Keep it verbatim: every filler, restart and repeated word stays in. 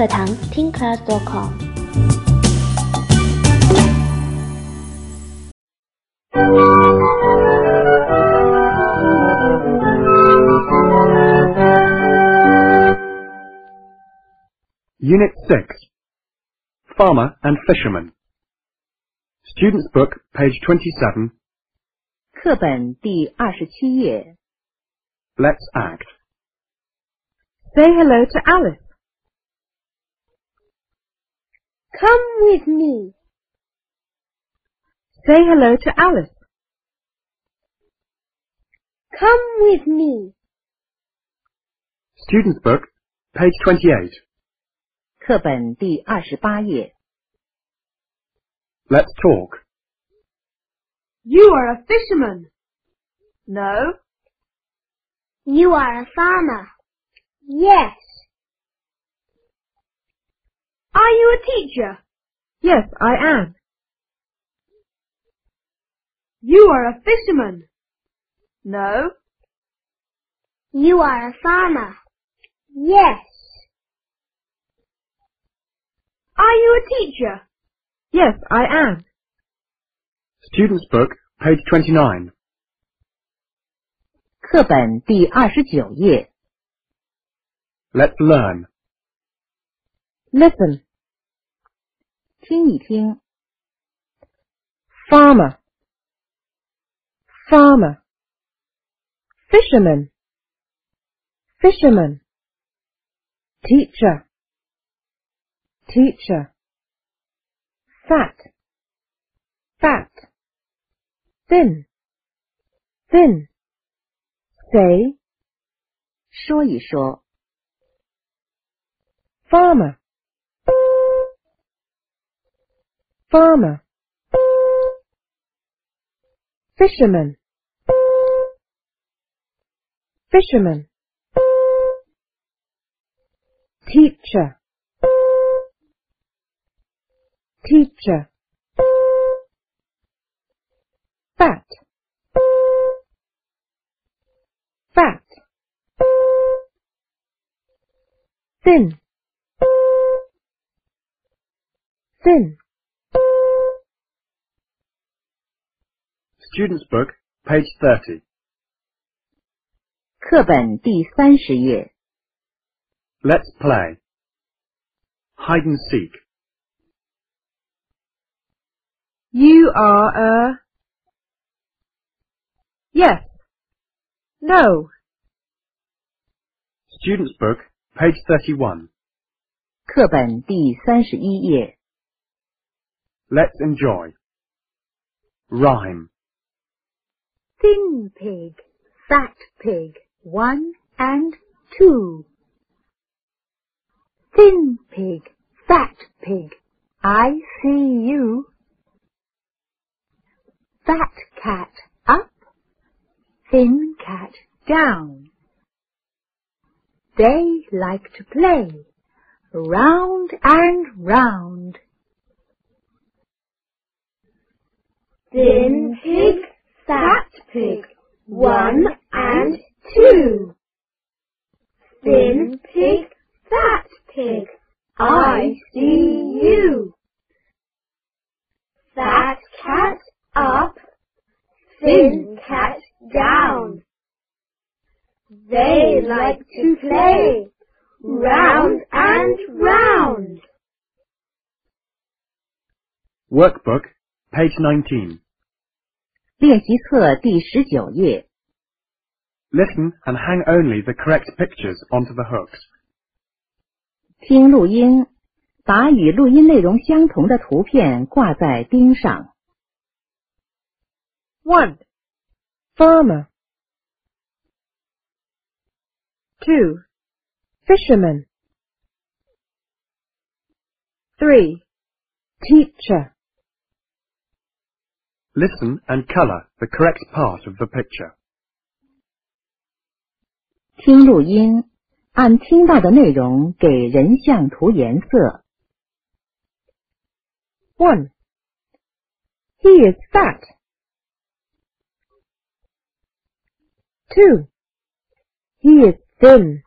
课堂 听 class dot com。 Unit six, Farmer and Fisherman. Student's Book, page twenty-seven. 课本第二十七页。 Let's act. Say hello to Alice. Come with me. Say hello to Alice. Come with me. Student's Book, page twenty-eight. 课本第二十八页。 Let's talk. You are a fisherman. No. You are a farmer. Yes. Are you a teacher? Yes, I am. You are a fisherman. No. You are a farmer. Yes. Are you a teacher? Yes, I am. Student's Book, page twenty-nine. 课本第二十九页。 Let's learn. Listen. 听一听。 Farmer. Farmer. Fisherman. Fisherman. Teacher. Teacher. Fat. Fat. Thin. Thin. Say. 说一说。 Farmer. Farmer. Fisherman. Fisherman. Teacher. Teacher. Fat. Fat. Thin. Thin. Student's Book, page thirty. 课本第三十页。 Let's play. Hide and seek. You are a... Yes. No. Student's Book, page thirty-one. 课本第三十一页。 Let's enjoy. Rhyme. Thin pig, fat pig, one and two. Thin pig, fat pig, I see you. Fat cat up, thin cat down. They like to play, round and round. Thin pig, fat pig, one and two. Thin pig, fat pig, I see you. Fat cat up, thin cat down. They like to play, round and round. Workbook, page nineteen. 练习册第十九页。 Listen and hang only the correct pictures onto the hooks. 听录音，把与录音内容相同的图片挂在钉上。 One. Farmer. Two. Fisherman. Three. Teacher. Listen and color the correct part of the picture. 听录音，按听到的内容给人像涂颜色。 One. He is fat. Two. He is thin.